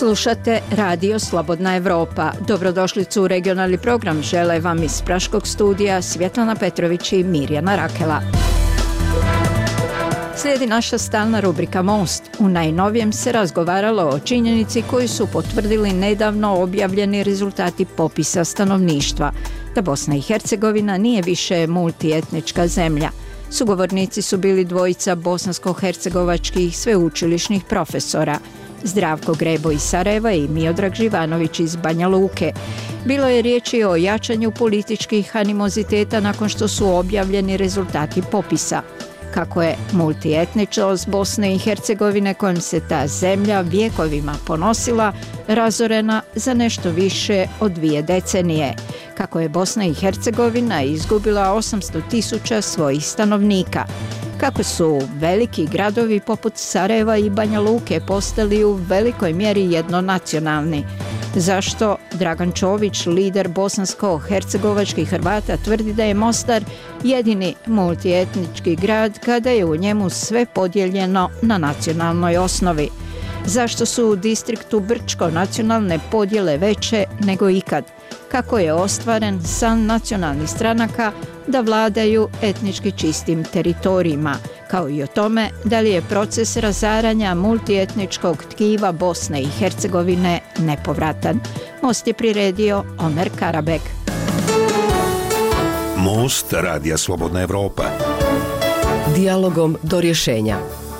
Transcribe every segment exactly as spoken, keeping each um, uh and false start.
Slušate Radio Slobodna Evropa. Dobrodošlicu u regionalni program žele vam iz Praškog studija Svjetlana Petrović i Mirjana Rakela. Slijedi naša stalna rubrika Most. U najnovijem se razgovaralo o činjenici koju su potvrdili nedavno objavljeni rezultati popisa stanovništva, da Bosna i Hercegovina nije više multietnička zemlja. Sugovornici su bili dvojica bosansko-hercegovačkih sveučilišnih profesora, Zdravko Grebo iz Sarajeva i Miodrag Živanović iz Banja Luke. Bilo je riječi o jačanju političkih animoziteta nakon što su objavljeni rezultati popisa. Kako je multietničnost Bosne i Hercegovine kojom se ta zemlja vjekovima ponosila razorena za nešto više od dvije decenije. Kako je Bosna i Hercegovina izgubila osamsto tisuća svojih stanovnika. Kako su veliki gradovi poput Sarajeva i Banja Luke postali u velikoj mjeri jednonacionalni. Zašto Dragan Čović, lider bosansko-hercegovačkih Hrvata, tvrdi da je Mostar jedini multietnički grad kada je u njemu sve podijeljeno na nacionalnoj osnovi? Zašto su u distriktu Brčko nacionalne podjele veće nego ikad? Kako je ostvaren san nacionalnih stranaka da vladaju etnički čistim teritorijima, kao i o tome da li je proces razaranja multietničkog tkiva Bosne i Hercegovine nepovratan. Most je priredio Omer Karabek. Most Radija Slobodna Evropa. Dijalogom do rješenja.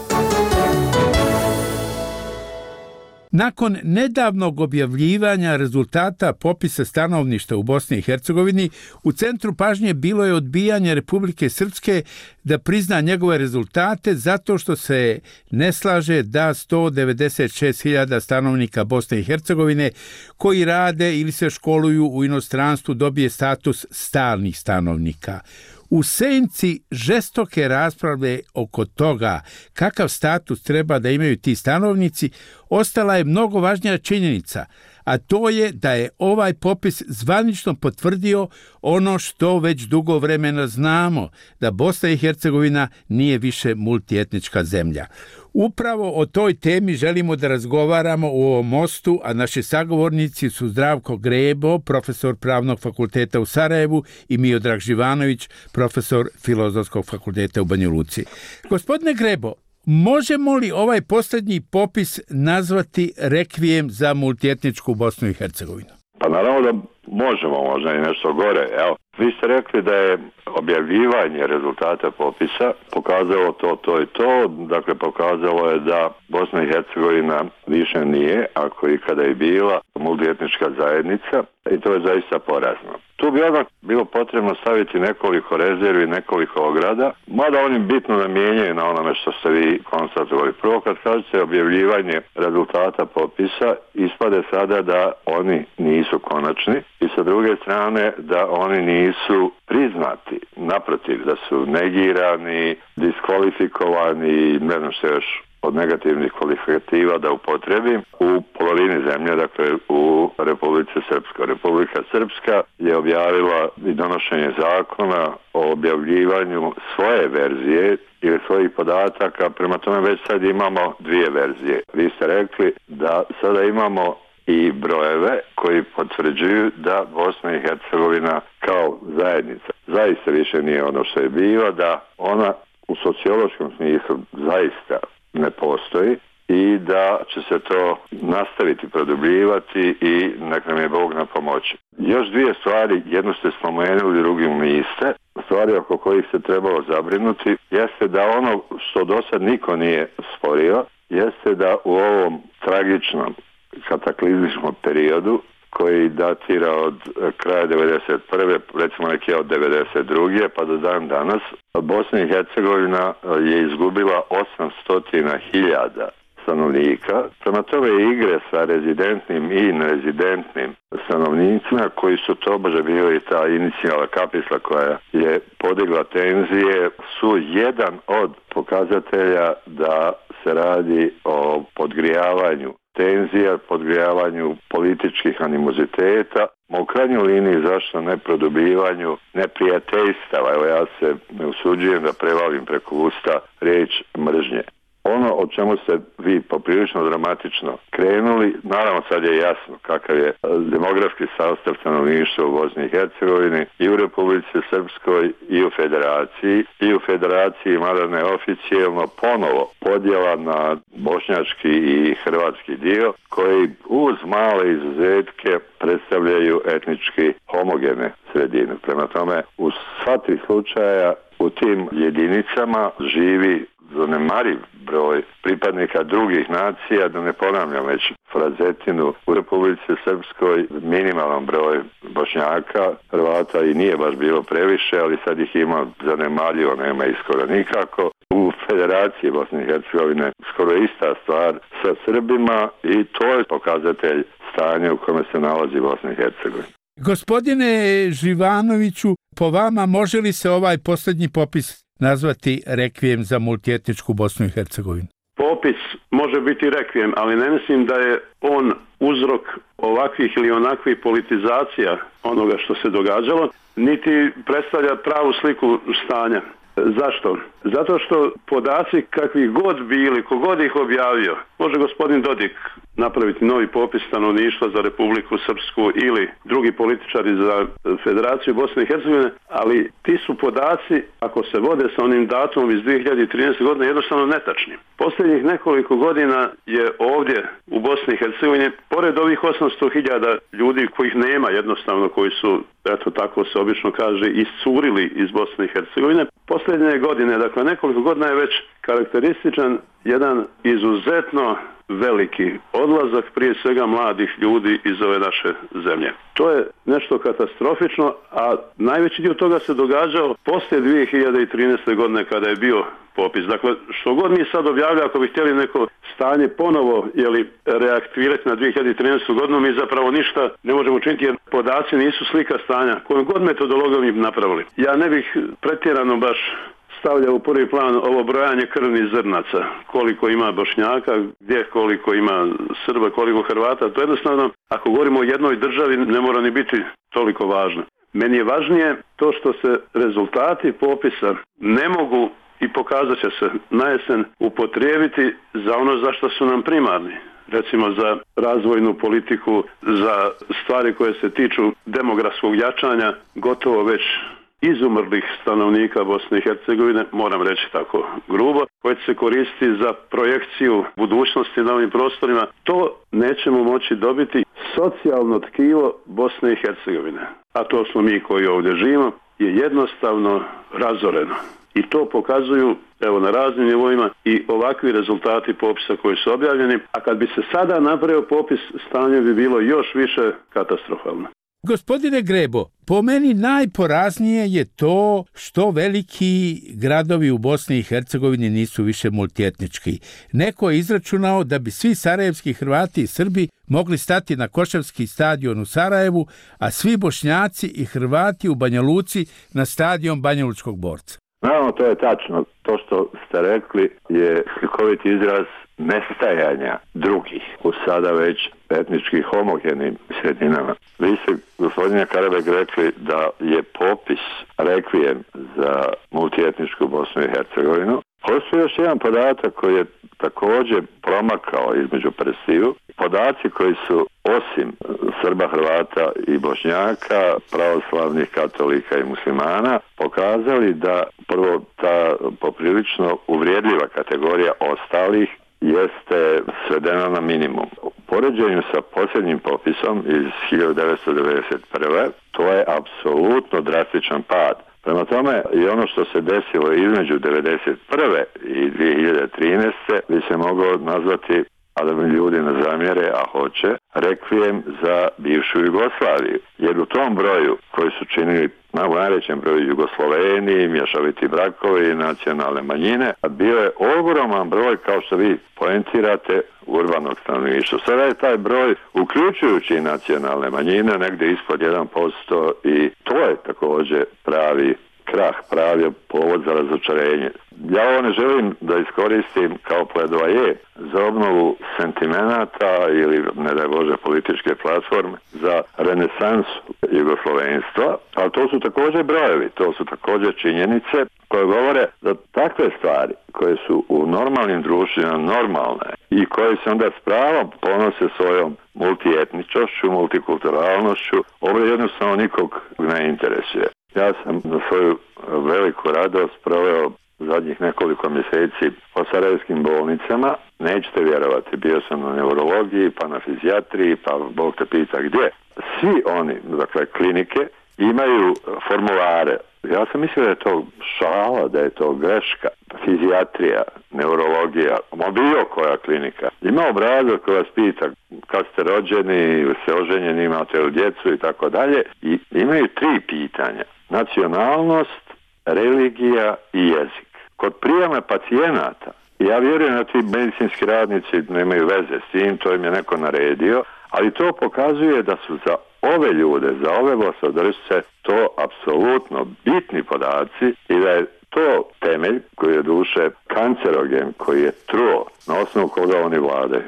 Nakon nedavnog objavljivanja rezultata popisa stanovništva u Bosni i Hercegovini, u centru pažnje bilo je odbijanje Republike Srpske da prizna njegove rezultate zato što se ne slaže da sto devedeset šest hiljada stanovnika Bosne i Hercegovine koji rade ili se školuju u inostranstvu dobije status stalnih stanovnika. U senci žestoke rasprave oko toga kakav status treba da imaju ti stanovnici, ostala je mnogo važnija činjenica, a to je da je ovaj popis zvanično potvrdio ono što već dugo vremena znamo, da Bosna i Hercegovina nije više multietnička zemlja. Upravo o toj temi želimo da razgovaramo u ovom mostu, a naši sagovornici su Zdravko Grebo, profesor Pravnog fakulteta u Sarajevu, i Miodrag Živanović, profesor Filozofskog fakulteta u Banja Luci. Gospodine Grebo, možemo li ovaj posljednji popis nazvati rekvijem za multietničku Bosnu i Hercegovinu? Pa naravno da možemo, možda i nešto gore. Evo, vi ste rekli da je objavljivanje rezultata popisa pokazalo to, to i to. Dakle, pokazalo je da Bosna i Hercegovina više nije, ako i kada je bila, multietnička zajednica, i to je zaista porazno. Tu bi odmah bilo potrebno staviti nekoliko rezervi, nekoliko ograda, mada oni bitno ne mijenjaju na onome što ste vi konstatovali. Prvo, kad kažete objavljivanje rezultata popisa, ispade sada da oni nisu konačni, i sa druge strane da oni nisu priznati. Naprotiv, da su negirani, diskvalifikovani, ne znam što još od negativnih kvalifikativa da upotrebim, u polovini zemlje, dakle u Republici Srpskoj. Republika Srpska je objavila i donošenje zakona o objavljivanju svoje verzije ili svojih podataka, prema tome već sad imamo dvije verzije. Vi ste rekli da sada imamo i brojeve koji potvrđuju da Bosna i Hercegovina kao zajednica zaista više nije ono što je bila, da ona u sociološkom smislu zaista ne postoji i da će se to nastaviti produbljivati i nek nam je Bog na pomoći. Još dvije stvari, jednu ste spomenuli, drugim niste. Stvari oko kojih se trebalo zabrinuti jeste da ono što do sad niko nije sporio, jeste da u ovom tragičnom kataklizmičkom periodu koji datira od kraja devedeset prve recimo neki od devedeset druge pa do dan danas, Bosna i Hercegovina je izgubila osamsto hiljada stanovnika. Prema tome igre sa rezidentnim i nerezidentnim stanovnicima koji su tobože bili ta inicijalna kapisla koja je podigla tenzije su jedan od pokazatelja da se radi o podgrijavanju tenzija, podgrijavanju političkih animoziteta, ma u krajnjoj liniji zašto ne produbljivanju neprijateljstava. Evo ja se ne usuđujem da prevalim preko usta riječ mržnje. ono o čemu ste vi poprilično dramatično krenuli, naravno sad je jasno kakav je demografski sastav stanovništva u Bosni i Hercegovini i u Republici Srpskoj i u Federaciji. I u Federaciji, mada ne oficijelno, ponovo podjela na bošnjački i hrvatski dio, koji uz male izuzetke predstavljaju etnički homogene sredine. Prema tome, u sva tri slučaja u tim jedinicama živi zanemariv broj pripadnika drugih nacija, da ne ponavljam već frazetinu. U Republici Srpskoj minimalan broj Bošnjaka, Hrvata i nije baš bilo previše, ali sad ih ima zanemarljivo, nema ih skoro nikako. U Federaciji Bosne i Hercegovine skoro ista stvar sa Srbima i to je pokazatelj stanja u kome se nalazi Bosna i Hercegovina. Gospodine Živanoviću, po vama može li se ovaj posljednji popis nazvati rekvijem za multietničku Bosnu i Hercegovinu? Popis može biti rekvijem, ali ne mislim da je on uzrok ovakvih ili onakvih politizacija onoga što se događalo, niti predstavlja pravu sliku stanja. Zašto? Zato što podaci kakvi god bili, kogod ih objavio, može gospodin Dodik napraviti novi popis stanovništva za Republiku Srpsku ili drugi političari za Federaciju Bosne i Hercegovine, ali ti su podaci, ako se vode sa onim datumom iz dvije hiljade trinaeste. godine, jednostavno netačni. Posljednjih nekoliko godina je ovdje u Bosni i Hercegovini, pored ovih osamsto hiljada ljudi kojih nema jednostavno, koji su, eto tako se obično kaže, iscurili iz Bosne i Hercegovine, posljednje godine, dakle nekoliko godina je već karakterističan jedan izuzetno veliki odlazak prije svega mladih ljudi iz ove naše zemlje. To je nešto katastrofično, a najveći dio toga se događao poslije dvije hiljade trinaeste. godine kada je bio popis. Dakle, što god mi sad objavljamo, ako bi htjeli neko stanje ponovo jeli, reaktivirati na dvije hiljade trinaestu. godinu, mi zapravo ništa ne možemo učiniti jer podaci nisu slika stanja kojom god metodologom im napravili. Ja ne bih pretjerano baš stavlja u prvi plan ovo brojanje krvnih zrnaca, koliko ima Bošnjaka, gdje koliko ima Srba, koliko Hrvata. To jednostavno, ako govorimo o jednoj državi, ne mora ni biti toliko važno. Meni je važnije to što se rezultati popisa ne mogu i pokazat će se na jesen upotrijebiti za ono za što su nam primarni. Recimo za razvojnu politiku, za stvari koje se tiču demografskog jačanja, gotovo već izumrlih stanovnika Bosne i Hercegovine, moram reći tako grubo, koje će se koristiti za projekciju budućnosti na ovim prostorima, to nećemo moći dobiti. Socijalno tkivo Bosne i Hercegovine, a to smo mi koji ovdje živimo, je jednostavno razoreno. I to pokazuju evo na raznim nivoima i ovakvi rezultati popisa koji su objavljeni, a kad bi se sada napravio popis, stanje bi bilo još više katastrofalno. Gospodine Grebo, po meni najporaznije je to što veliki gradovi u Bosni i Hercegovini nisu više multietnički. Neko je izračunao da bi svi sarajevski Hrvati i Srbi mogli stati na Košarski stadion u Sarajevu, a svi Bošnjaci i Hrvati u Banja Luci na stadion Banjalučkog borca. Naravno, to je tačno. To što ste rekli je slikoviti izraz nestajanja drugih u sada već etnički homogenim sredinama. Vi ste, gospodine Karabek, rekli da je popis rekvijem za multietničku Bosnu i Hercegovinu. Postoji još jedan podatak koji je također promakao između prstiju. Podaci koji su osim Srba, Hrvata i Bošnjaka, pravoslavnih katolika i muslimana, pokazali da prvo ta poprilično uvrijedljiva kategorija ostalih jeste svedena na minimum. U poređenju sa posljednjim popisom iz hiljadu devetsto devedeset prve. to je apsolutno drastičan pad. Prema tome, i ono što se desilo između devedeset prve i dvije hiljade trinaeste. bi se moglo nazvati, a da mi ljudi ne zamjere, a hoće, rekvijem za bivšu Jugoslaviju. Jer u tom broju koji su činili na najvećem broju Jugosloveni, mješoviti brakovi, nacionalne manjine, a bio je ogroman broj, kao što vi poentirate, urbanog stanovništva. Sada je taj broj, uključujući nacionalne manjine, negdje ispod jedan posto i to je također pravi krah pravi povod za razočarenje. Ja ovo ne želim da iskoristim kao pledoaje za obnovu sentimenata ili, ne daj Bože, političke platforme za renesansu jugoslovenstva, ali to su također brojevi, to su također činjenice koje govore da takve stvari koje su u normalnim društvima normalne i koje se onda s pravom ponose svojom multietničnošću, multikulturalnošću, ovo jednostavno nikog ne interesuje. Ja sam na svoju veliku radost proveo zadnjih nekoliko mjeseci po sarajevskim bolnicama. Nećete vjerovati, bio sam na neurologiji, pa na fizijatriji, pa Bog te pita gdje. Svi oni, dakle klinike, imaju formulare. Ja sam mislio da je to šala, da je to greška. Fizijatrija, neurologija, ma bilo koja klinika. Ima obrazac koji vas pita kad ste rođeni, ste oženjeni, imate li djecu i tako dalje. I imaju tri pitanja. Nacionalnost, religija i jezik. Kod prijema pacijenata, ja vjerujem da ti medicinski radnici nemaju veze s tim, to im je neko naredio, ali to pokazuje da su za ove ljude, za ove vlastodržce, to apsolutno bitni podaci i da je to temelj koji je duše kancerogen, koji je truo, na osnovu koga oni vladaju.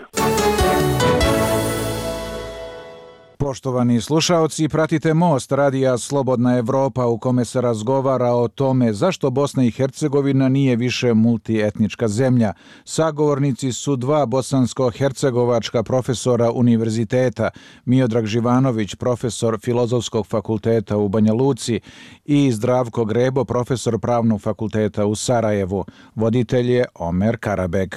Poštovani slušaoci, pratite Most radija Slobodna Evropa u kome se razgovara o tome zašto Bosna i Hercegovina nije više multietnička zemlja. Sagovornici su dva bosansko-hercegovačka profesora univerziteta, Miodrag Živanović, profesor Filozofskog fakulteta u Banja Luci i Zdravko Grebo, profesor Pravnog fakulteta u Sarajevu. Voditelj je Omer Karabeg.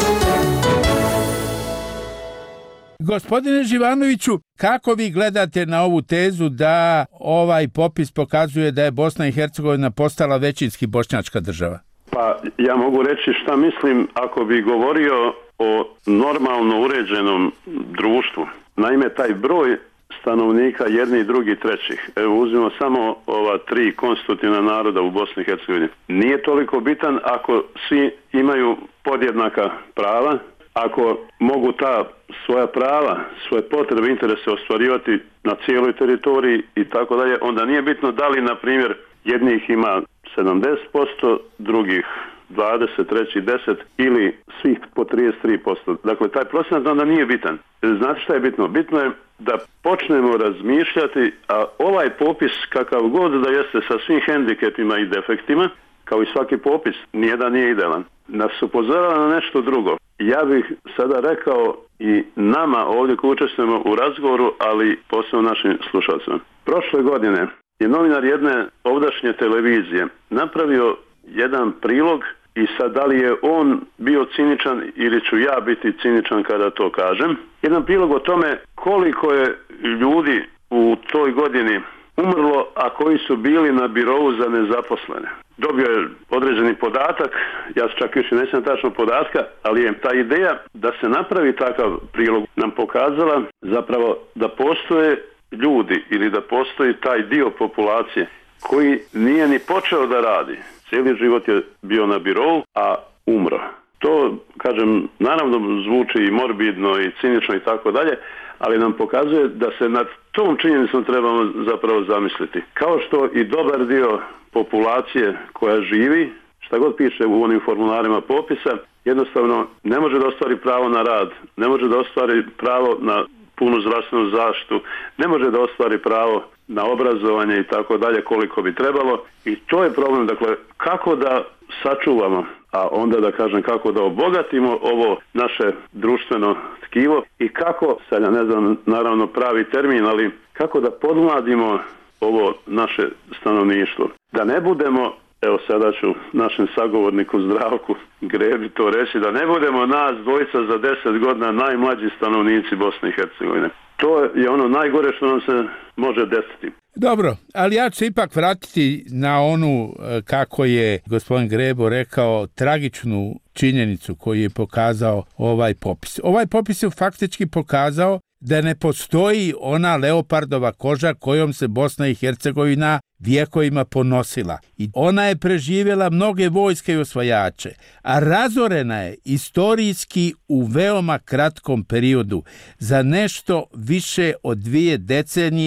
Gospodine Živanoviću, kako vi gledate na ovu tezu da ovaj popis pokazuje da je Bosna i Hercegovina postala većinski bošnjačka država? Pa ja mogu reći šta mislim ako bi govorio o normalno uređenom društvu. Naime, taj broj stanovnika jedni, drugi, trećih, evo uzmimo samo ova tri konstitutivna naroda u Bosni i Hercegovini, nije toliko bitan ako svi imaju podjednaka prava, ako mogu ta svoja prava, svoje potrebe, interese ostvarivati na cijeloj teritoriji i tako dalje, onda nije bitno da li, na primjer, jednih ima sedamdeset posto, drugih dvadeset, treći deset ili svih po trideset tri posto. Dakle, taj procenat onda nije bitan. Znate šta je bitno? Bitno je da počnemo razmišljati, a ovaj popis, kakav god da jeste, sa svim hendikepima i defektima, kao i svaki popis, nijedan nije idealan, nas upozorava na nešto drugo. Ja bih sada rekao i nama ovdje koji učestvujemo u razgovoru, ali posebno našim slušalcima. Prošle godine je novinar jedne ovdašnje televizije napravio jedan prilog i sad da li je on bio ciničan ili ću ja biti ciničan kada to kažem. Jedan prilog o tome koliko je ljudi u toj godini umrlo, a koji su bili na birou za nezaposlene. Dobio je određeni podatak, ja čak više ne znam tačno podatka, ali je ta ideja da se napravi takav prilog nam pokazala zapravo da postoje ljudi ili da postoji taj dio populacije koji nije ni počeo da radi. Cijeli život je bio na birou, a umro. To, kažem, naravno zvuči i morbidno i cinično i tako dalje, ali nam pokazuje da se nad tom činjenicom trebamo zapravo zamisliti. Kao što i dobar dio populacije koja živi, šta god piše u onim formularima popisa, jednostavno ne može da ostvari pravo na rad, ne može da ostvari pravo na punu zdravstvenu zaštitu, ne može da ostvari pravo na obrazovanje i tako dalje koliko bi trebalo. I to je problem, dakle, kako da sačuvamo, a onda da kažem kako da obogatimo ovo naše društveno tkivo i kako, sad ja ne znam naravno pravi termin, ali kako da podmladimo ovo naše stanovništvo. Da ne budemo, evo sada ću našem sagovorniku Zdravku Grebi to reći, da ne budemo nas dvojica za deset godina najmlađi stanovnici Bosne i Hercegovine. To je ono najgore što nam se može desiti. Dobro, ali ja ću se ipak vratiti na onu, kako je gospodin Grebo rekao, tragičnu činjenicu koju je pokazao ovaj popis. Ovaj popis je faktički pokazao da ne postoji ona leopardova koža kojom se Bosna i Hercegovina vjekovima ponosila. I ona je preživjela mnoge vojske i osvajače, a razorena je istorijski u veoma kratkom periodu za nešto više od dvije decenije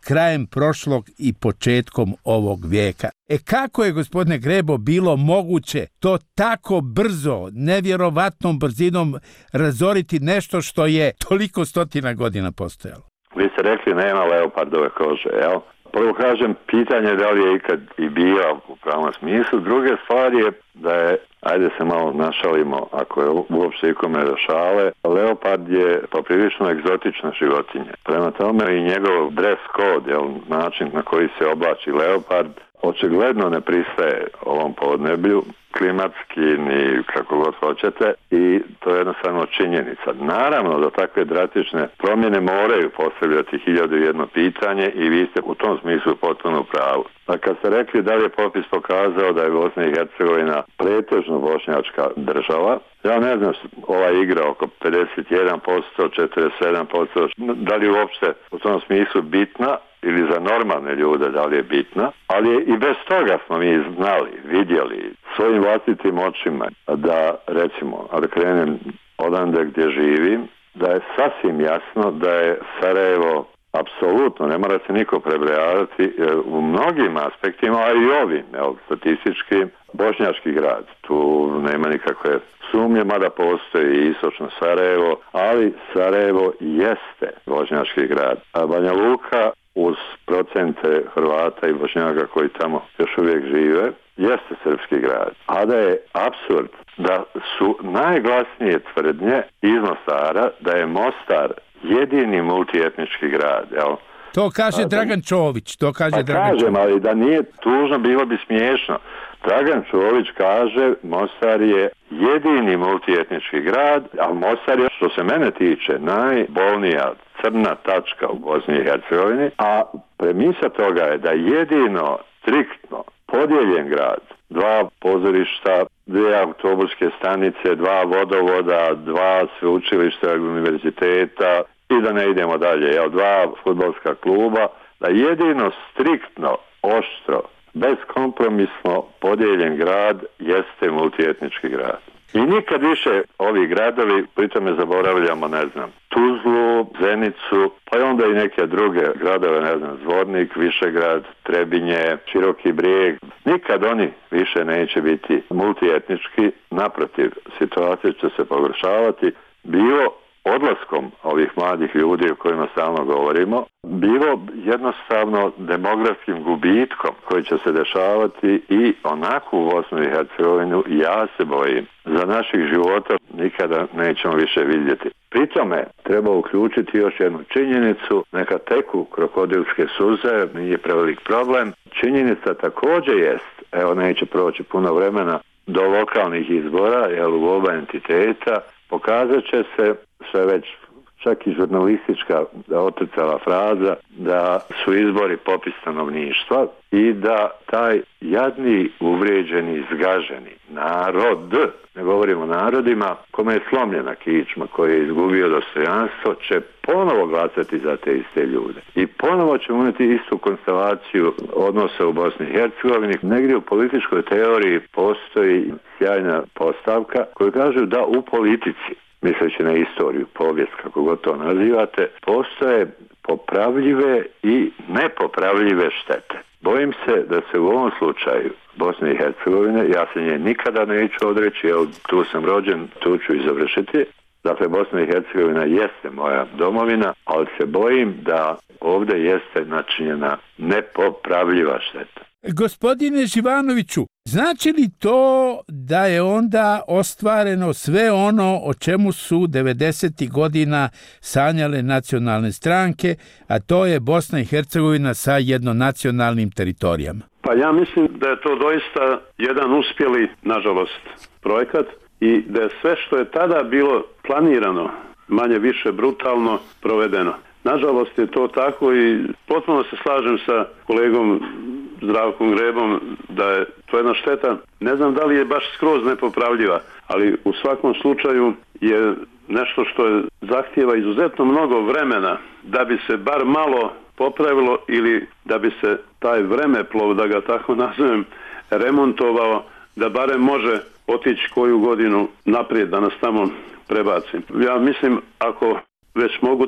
krajem prošlog i početkom ovog vijeka. E kako je, gospodine Grebo, bilo moguće to tako brzo, nevjerovatnom brzinom razoriti nešto što je toliko stotina godina postojalo? Vi ste rekli nema leopardove kože, jel? Prvo kažem, pitanje da li je ikad i bio u pravom smislu. Druge stvari je da je, ajde se malo našalimo, ako je uopšte ikome do šale, leopard je poprilično egzotična životinja. Prema tome i njegov dress code, jel, način na koji se oblači leopard, očigledno ne pristaje ovom podneblju, klimatski ni kako god hoćete, i to je jednostavno činjenica. Naravno da takve drastične promjene moraju postavljati hiljadu i jedno pitanje i vi ste u tom smislu potpuno u pravu. A kad ste rekli da li je popis pokazao da je Bosna i Hercegovina pretežno bošnjačka država, ja ne znam, ova igra oko pedeset jedan posto, četrdeset sedam posto, da li je uopšte u tom smislu bitna, ili za normalne ljude da li je bitna, ali je i bez toga smo mi znali, vidjeli svojim vlastitim očima da, recimo, ali krenem odande gdje živim, da je sasvim jasno da je Sarajevo apsolutno, ne mora se niko prebrojavati, u mnogim aspektima, a i ovim, evo, statistički, bošnjački grad. Tu nema nikakve sumnje, mada postoji i istočno Sarajevo, ali Sarajevo jeste bošnjački grad. A Banja Luka, uz procente Hrvata i Bošnjaka koji tamo još uvijek žive, jeste srpski grad. A da je apsurd da su najglasnije tvrdnje iz Mostara da je Mostar jedini multietnički grad, jel? To kaže a, Dragan Čović, to kaže pa Dragan kažem, Čović. Ali da nije tužno, bilo bi smiješno. Dragan Čović kaže Mostar je jedini multietnički grad, a Mostar je, što se mene tiče, najbolnija crna tačka u Bosni i Hercegovini, a premisa toga je da jedino striktno podijeljen grad, dva pozorišta, dvije autobuske stanice, dva vodovoda, dva sveučilišta, univerziteta i da ne idemo dalje, jel, dva fudbalska kluba, da jedino striktno, oštro, bezkompromisno podijeljen grad jeste multietnički grad. I nikad više ovi gradovi, pritome zaboravljamo, ne znam, Tuzlu, Zenicu, pa i onda i neke druge gradove, ne znam, Zvornik, Višegrad, Trebinje, Široki Brijeg. Nikad oni više neće biti multietnički, naprotiv, situacija će se pogoršavati, bilo odlaskom ovih mladih ljudi o kojima stalno govorimo, bilo jednostavno demografskim gubitkom koji će se dešavati i onako u Bosnu i Hercegovinu, ja se bojim, za naših života nikada nećemo više vidjeti. Pri tome treba uključiti još jednu činjenicu, neka teku krokodilske suze, nije prevelik problem. Činjenica također jest, evo neće proći puno vremena do lokalnih izbora, jel, u oba entiteta, pokazat će se sve već, čak i žurnalistička otrcala fraza, da su izbori popis stanovništva i da taj jadni, uvrijeđeni, zgaženi narod, ne govorimo o narodima, kome je slomljena kičma, koji je izgubio dostojanstvo, će ponovo glasati za te iste ljude. I ponovo ćemo imati istu konstelaciju odnosa u Bosni i Hercegovini. Negdje u političkoj teoriji postoji sjajna postavka koju kažu da u politici, misleći na istoriju, povijest, kako god to nazivate, postoje popravljive i nepopravljive štete. Bojim se da se u ovom slučaju Bosne i Hercegovine, ja se nje nikada neću odreći, evo tu sam rođen, tu ću i završiti. Dakle, Bosna i Hercegovina jeste moja domovina, ali se bojim da ovdje jeste načinjena nepopravljiva šteta. Gospodine Živanoviću, znači li to da je onda ostvareno sve ono o čemu su devedesetih godina sanjale nacionalne stranke, a to je Bosna i Hercegovina sa jednonacionalnim teritorijama? Pa ja mislim da je to doista jedan uspjeli, nažalost, projekat i da je sve što je tada bilo planirano, manje više brutalno, provedeno. Nažalost je to tako i potpuno se slažem sa kolegom Zdravkom Grebom da je to jedna šteta. Ne znam da li je baš skroz nepopravljiva, ali u svakom slučaju je nešto što je zahtijeva izuzetno mnogo vremena da bi se bar malo popravilo ili da bi se taj vremeplov, da ga tako nazovem, remontovao, da barem može otići koju godinu naprijed, da nas tamo prebacim. Ja mislim, ako već mogu da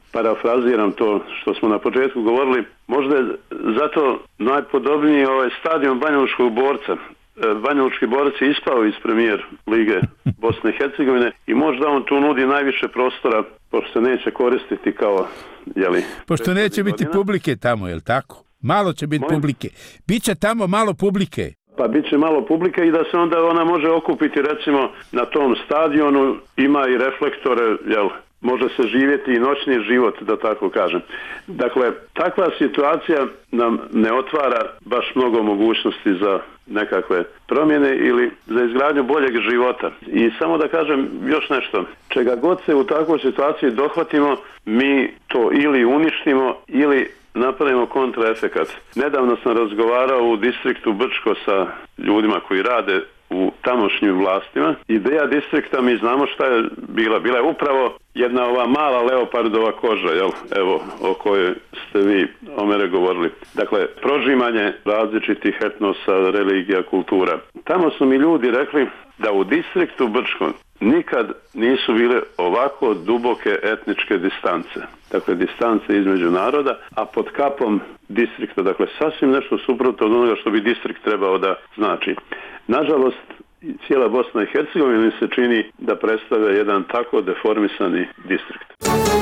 parafraziram to što smo na početku govorili, možda je zato najpodobniji ovaj stadion Banjalučkog borca. Banjalučki borac je ispao iz premijer lige Bosne i Hercegovine i možda on tu nudi najviše prostora, pošto se neće koristiti kao, jeli... Pošto neće biti godina. Publike tamo, jel tako? Malo će biti Mojim? publike. Biće tamo malo publike. Pa bit će malo publike i da se onda ona može okupiti recimo na tom stadionu, ima i reflektore, jel, može se živjeti i noćni život, da tako kažem. Dakle, takva situacija nam ne otvara baš mnogo mogućnosti za nekakve promjene ili za izgradnju boljeg života. I samo da kažem još nešto. Čega god se u takvoj situaciji dohvatimo, mi to ili uništimo ili napravimo kontraefekat. Nedavno sam razgovarao u distriktu Brčko sa ljudima koji rade u tamošnjim vlastima. Ideja distrikta, mi znamo šta je bila. Bila je upravo jedna ova mala leopardova koža, jel? Evo, o kojoj ste vi, Omere, govorili. Dakle, prožimanje različitih etnosa, religija, kultura. Tamo su mi ljudi rekli da u distriktu Brčko nikad nisu bile ovako duboke etničke distance. Dakle, distance između naroda, a pod kapom distrikta. Dakle, sasvim nešto suprotno od onoga što bi distrikt trebao da znači. Nažalost, cijela Bosna i Hercegovina mi se čini da predstavlja jedan tako deformisani distrikt.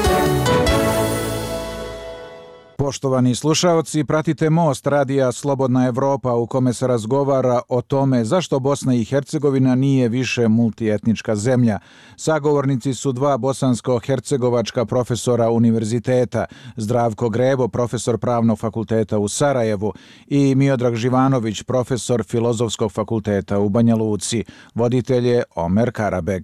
Poštovani slušaoci, pratite Most radija Slobodna Evropa u kome se razgovara o tome zašto Bosna i Hercegovina nije više multietnička zemlja. Sagovornici su dva bosansko-hercegovačka profesora univerziteta, Zdravko Grebo, profesor Pravnog fakulteta u Sarajevu i Miodrag Živanović, profesor Filozofskog fakulteta u Banja Luci. Voditelj je Omer Karabeg.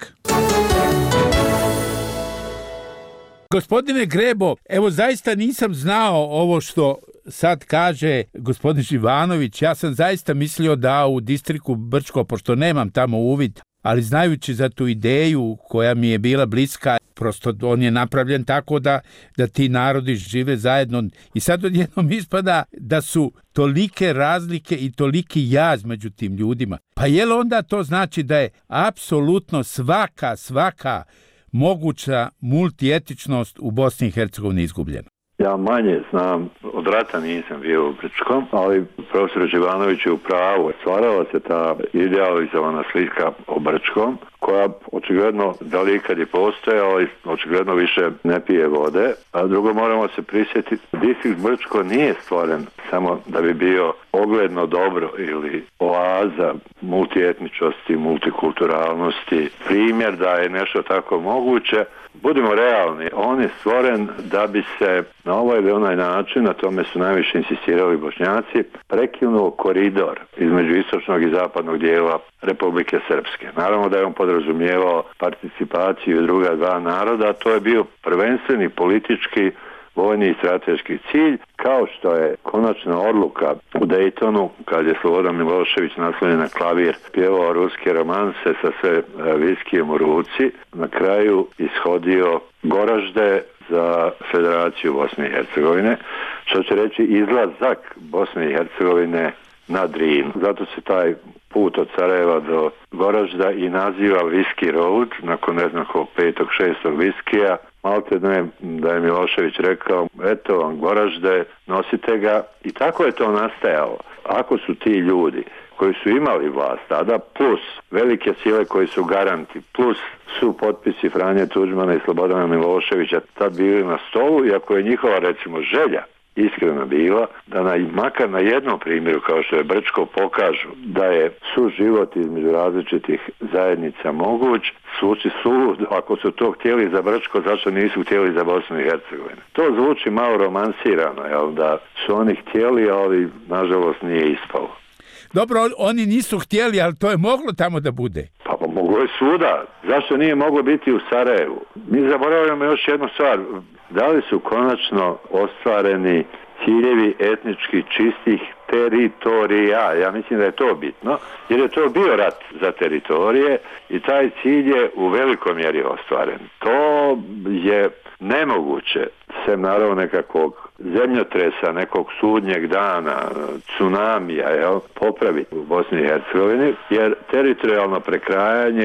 Gospodine Grebo, evo zaista nisam znao ovo što sad kaže gospodin Živanović. Ja sam zaista mislio da u distriktu Brčko, pošto nemam tamo uvid, ali znajući za tu ideju koja mi je bila bliska, prosto on je napravljen tako da, da ti narodi žive zajedno. I sad odjednom ispada da su tolike razlike i toliki jaz među tim ljudima. Pa je li onda to znači da je apsolutno svaka, svaka moguća multietičnost u Bosni i Hercegovini izgubljena? Ja manje znam, od rata nisam bio u Brčkom, ali profesor Živanović je u pravu. Stvarala se ta idealizovana slika o Brčkom, koja očigledno da li ikad je postojala, ali očigledno više ne pije vode. A drugo, moramo se prisjetiti, distrikt Brčko nije stvoren samo da bi bio ogledno dobro ili oaza multietničnosti, multikulturalnosti, primjer da je nešto tako moguće. Budimo realni, on je stvoren da bi se na ovaj ili onaj način, na tome su najviše insistirali Bošnjaci, prekinuo koridor između istočnog i zapadnog dijela Republike Srpske. Naravno da je on podrazumijevao participaciju druga dva naroda, a to je bio prvenstveni politički, vojni i strateški cilj, kao što je konačna odluka u Dejtonu, kad je Slobodan Milošević naslonjen na klavir pjevao ruske romanse sa sve viskijem u ruci, na kraju ishodio Goražde za Federaciju Bosne i Hercegovine, što će reći izlazak Bosne i Hercegovine na Drin. Zato se taj put od Sarajeva do Goražda i naziva Whisky Road, nakon ne znam kog petog, šestog viskija. Malte ne da je Milošević rekao, eto vam Goražde, nosite ga, i tako je to nastajalo. Ako su ti ljudi koji su imali vlast tada, plus velike sile koji su garanti, plus su potpisi Franje Tuđmana i Slobodana Miloševića tad bili na stolu, i ako je njihova recimo želja iskreno bila da na, makar na jednom primjeru kao što je Brčko pokažu da je suživot između različitih zajednica moguć, zvuči suludo. Ako su to htjeli za Brčko, zašto nisu htjeli za Bosnu i Hercegovinu? To zvuči malo romansirano, jel, da su oni htjeli, ali nažalost nije ispalo. Dobro, oni nisu htjeli, ali to je moglo tamo da bude. Pa, pa moglo je svuda. Zašto nije moglo biti u Sarajevu? Mi zaboravljamo još jednu stvar. Da li su konačno ostvareni ciljevi etnički čistih teritorija? Ja mislim da je to bitno, jer je to bio rat za teritorije i taj cilj je u velikoj mjeri ostvaren. To je nemoguće, sem naravno nekakvog zemljotresa, nekog sudnjeg dana, tsunamija, jel, popraviti u Bosni i Hercegovini, jer teritorijalno prekrajanje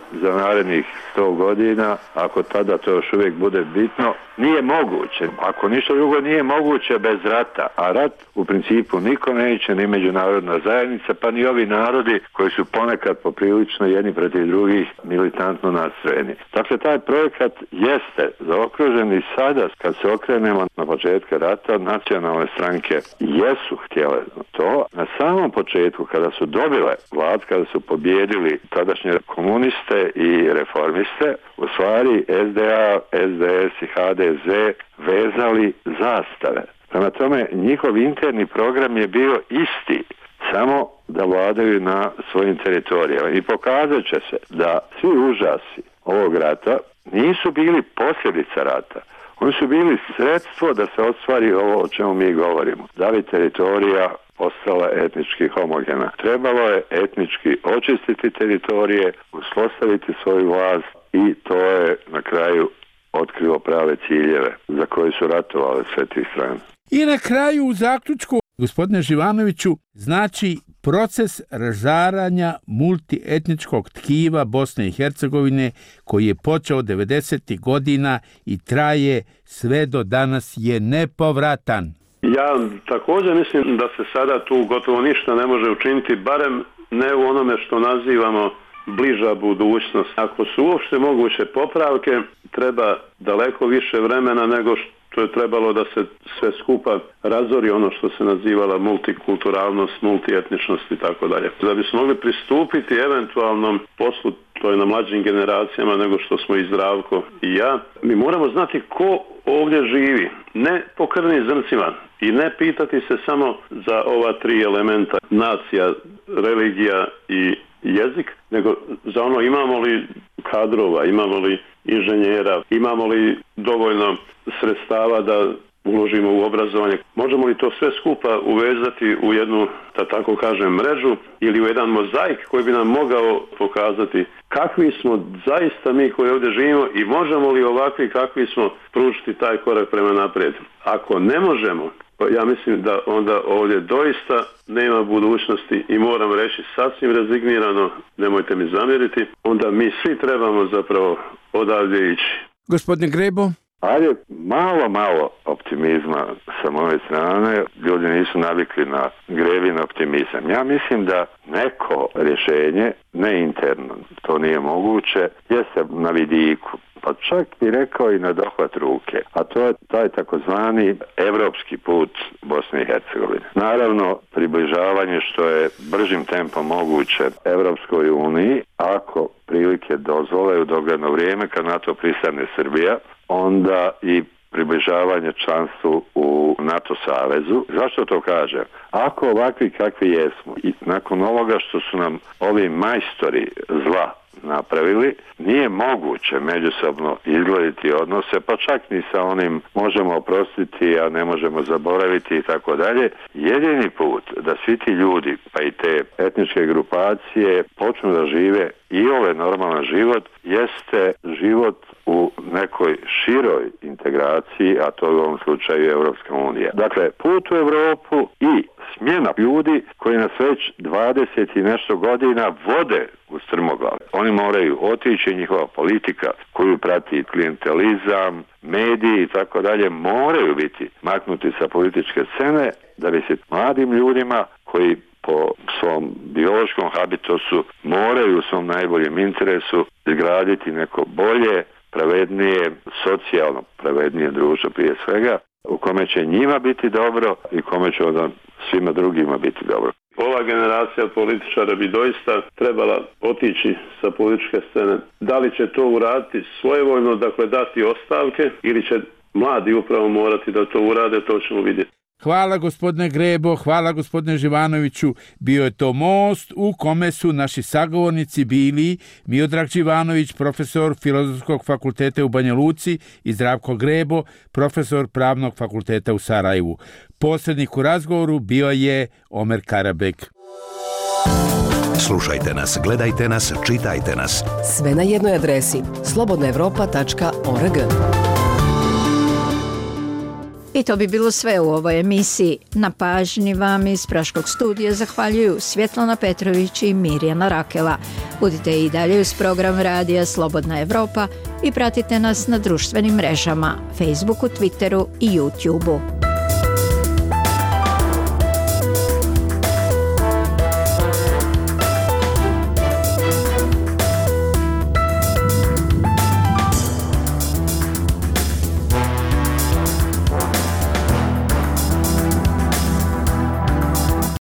za narednih sto godina, ako tada to još uvijek bude bitno, nije moguće. Ako ništa drugo nije moguće bez rata, a rat u principu niko neće, ni međunarodna zajednica, pa ni ovi narodi koji su ponekad poprilično jedni protiv drugih militantno nastrojeni. Dakle, taj projekat jeste zaokružen i sada, kad se okrenemo na početka rata, nacionalne stranke jesu htjele to. Na samom početku, kada su dobile vlast, kada su pobjedili tadašnje komuniste i reformiste, u stvari S D A, S D S i H D Z vezali zastave. Prema tome, njihov interni program je bio isti, samo da vladaju na svojim teritorijama. I pokazat će se da svi užasi ovog rata nisu bili posljedica rata. Oni su bili sredstvo da se ostvari ovo o čemu mi govorimo. Da bi teritorija postala etnički homogena. Trebalo je etnički očistiti teritorije, uspostaviti svoju vlast i to je na kraju otkrilo prave ciljeve za koje su ratovale sve tih strane. I na kraju u zaključku, gospodine Živanoviću, znači proces razaranja multietničkog tkiva Bosne i Hercegovine koji je počeo devedesetih godina i traje sve do danas je nepovratan. Ja također mislim da se sada tu gotovo ništa ne može učiniti, barem ne u onome što nazivamo bliža budućnost. Ako su uopšte moguće popravke, treba daleko više vremena nego što je trebalo da se sve skupa razori ono što se nazivala multikulturalnost, multietničnost i tako dalje. Da bismo mogli pristupiti eventualnom poslu, to je na mlađim generacijama nego što smo i Zdravko i ja, mi moramo znati ko ovdje živi, ne po krvnim zrncima i ne pitati se samo za ova tri elementa, nacija, religija i jezik, nego za ono imamo li kadrova, imamo li inženjera, imamo li dovoljno sredstava da uložimo u obrazovanje. Možemo li to sve skupa uvezati u jednu, da tako kažem, mrežu ili u jedan mozaik koji bi nam mogao pokazati kakvi smo zaista mi koji ovdje živimo i možemo li ovakvi kakvi smo pružiti taj korak prema naprijed. Ako ne možemo, ja mislim da onda ovdje doista nema budućnosti i moram reći sasvim rezignirano, nemojte mi zamjeriti, onda mi svi trebamo zapravo odavdje ići. Gospodine Grebo? Ajde, malo, malo optimizma sa moje strane. Ljudi nisu navikli na Grebin optimizam. Ja mislim da neko rješenje, ne interno, to nije moguće, jeste na vidiku. Pa čak bi rekao i na dohvat ruke, a to je taj takozvani evropski put Bosne i Hercegovine. Naravno, približavanje što je bržim tempom moguće Evropskoj uniji, ako prilike dozvole u dogledno vrijeme, kad na to pristane Srbija, onda i približavanje članstvu u NATO savezu. Zašto to kažem? Ako ovakvi kakvi jesmo i nakon ovoga što su nam ovi majstori zla napravili, nije moguće međusobno izgledati odnose, pa čak ni sa onim možemo oprostiti, a ne možemo zaboraviti i tako dalje. Jedini put da svi ti ljudi, pa i te etničke grupacije, počnu da žive i ovaj normalan život, jeste život u nekoj široj integraciji, a to je u ovom slučaju Europska unija. Dakle, put u Europu i smjena ljudi koji nas već dvadeset i nešto godina vode u strmoglav. Oni moraju otići, njihova politika koju prati klijentelizam, mediji i tako dalje, moraju biti maknuti sa političke scene da bi se mladim ljudima koji po svom biološkom habitusu moraju u svom najboljem interesu izgraditi neko bolje, pravednije, socijalno pravednije društvo prije svega, u kome će njima biti dobro i kome će onda svima drugima biti dobro. Ova generacija političara bi doista trebala otići sa političke scene. Da li će to uraditi svojevoljno, dakle dati ostavke, ili će mladi upravo morati da to urade, to ćemo vidjeti. Hvala gospodine Grebo, hvala gospodine Živanoviću. Bio je to most u kome su naši sagovornici bili Miodrag Živanović, profesor Filozofskog fakulteta u Banja Luci, i Zdravko Grebo, profesor Pravnog fakulteta u Sarajevu. Posrednik u razgovoru bio je Omer Karabek. Slušajte nas, gledajte nas, čitajte nas. Sve na jednoj adresi slobodna evropa tačka org. I to bi bilo sve u ovoj emisiji. Na pažnji vam iz Praškog studija zahvaljuju Svjetlana Petrović i Mirjana Rakela. Budite i dalje uz program Radija Slobodna Evropa i pratite nas na društvenim mrežama, Facebooku, Twitteru i YouTubeu.